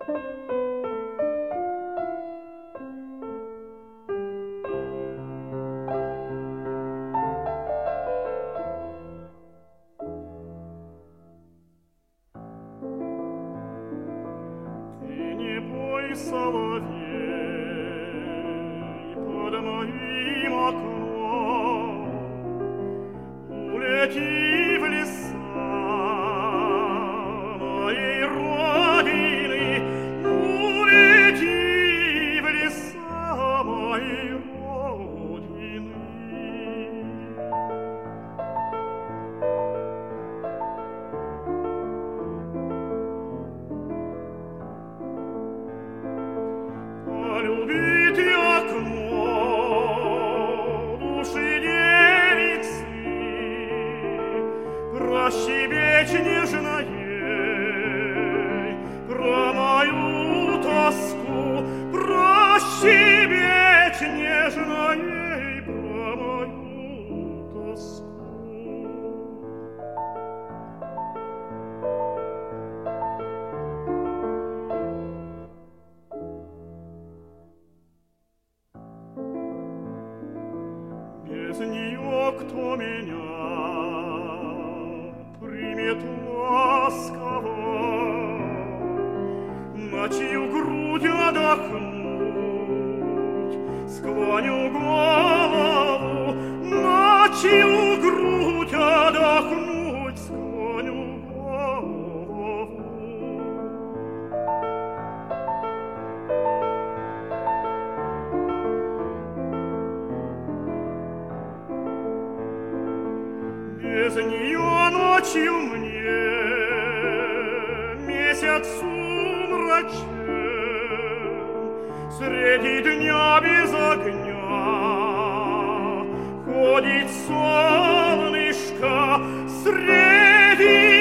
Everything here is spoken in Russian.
Соловей под моим окном, улети в леса моей родины, улети в леса моей родины. Полюбить окно души девицы, прощебечь нежно ей про мою тоску, прощебечь нежно ей про мою тоску. Без нее кто меня примет ласково, на чью грудь отдохнуть, склоню голову, на чью грудь отдохнуть, склоню голову. Без нее ночью мне месяц сумрачен, среди дня без огня ходит солнышко, среди